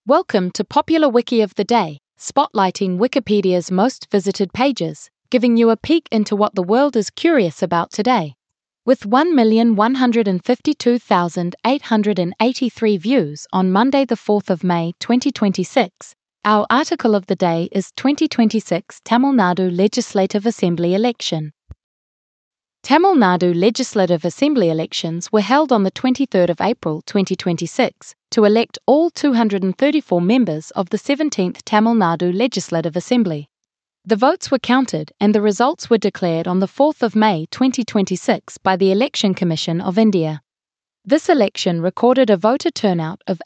Welcome to Popular Wiki of the Day, spotlighting Wikipedia's most visited pages, giving you a peek into what the world is curious about today. With 1,152,883 views on Monday the 4th of May 2026, our article of the day is 2026 Tamil Nadu Legislative Assembly election. Tamil Nadu Legislative Assembly elections were held on the 23rd of April 2026 to elect all 234 members of the 17th Tamil Nadu Legislative Assembly. The votes were counted and the results were declared on the 4th of May 2026 by the Election Commission of India. This election recorded a voter turnout of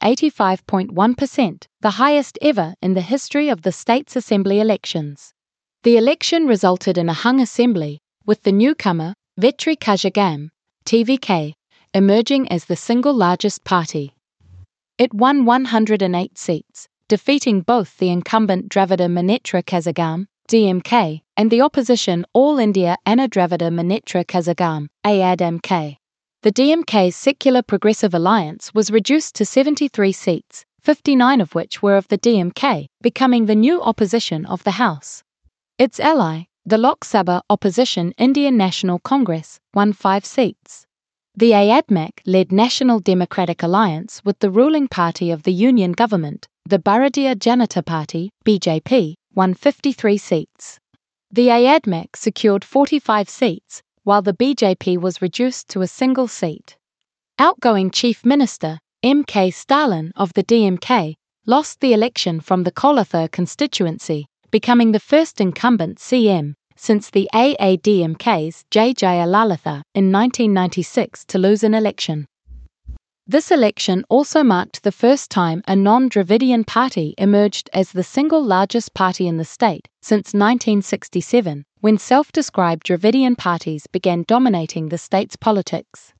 85.1%, the highest ever in the history of the state's assembly elections. The election resulted in a hung assembly, with the newcomer, Vetri Kazhagam, TVK, emerging as the single largest party. It won 108 seats, defeating both the incumbent Dravida Munnetra Kazhagam, DMK, and the opposition All India Anna Dravida Munnetra Kazhagam, AAD-MK. The DMK's Secular Progressive Alliance was reduced to 73 seats, 59 of which were of the DMK, becoming the new opposition of the House. Its ally, the Lok Sabha opposition Indian National Congress, won 5 seats. The AAD-MK-led National Democratic Alliance with the ruling party of the Union government, the Bharatiya Janata Party, BJP, won 53 seats. The AAD-MK secured 45 seats, while the BJP was reduced to a single seat. Outgoing Chief Minister, M.K. Stalin of the DMK, lost the election from the Kolatur constituency, becoming the first incumbent CM since the AAD-MK's J. Jayalalitha in 1996 to lose an election. This election also marked the first time a non-Dravidian party emerged as the single largest party in the state since 1967, when self-described Dravidian parties began dominating the state's politics.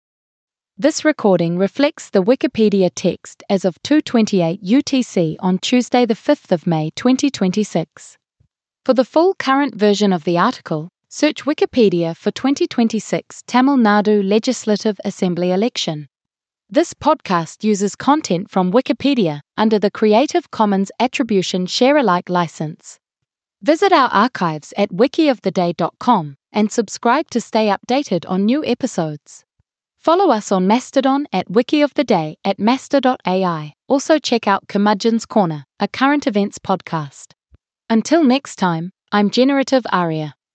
This recording reflects the Wikipedia text as of 2:28 UTC on Tuesday the 5th of May 2026. For the full current version of the article, search Wikipedia for 2026 Tamil Nadu Legislative Assembly election. This podcast uses content from Wikipedia under the Creative Commons Attribution Share-alike license. Visit our archives at wikioftheday.com and subscribe to stay updated on new episodes. Follow us on Mastodon at wikioftheday at master.ai. Also check out Curmudgeon's Corner, a current events podcast. Until next time, I'm Generative Aria.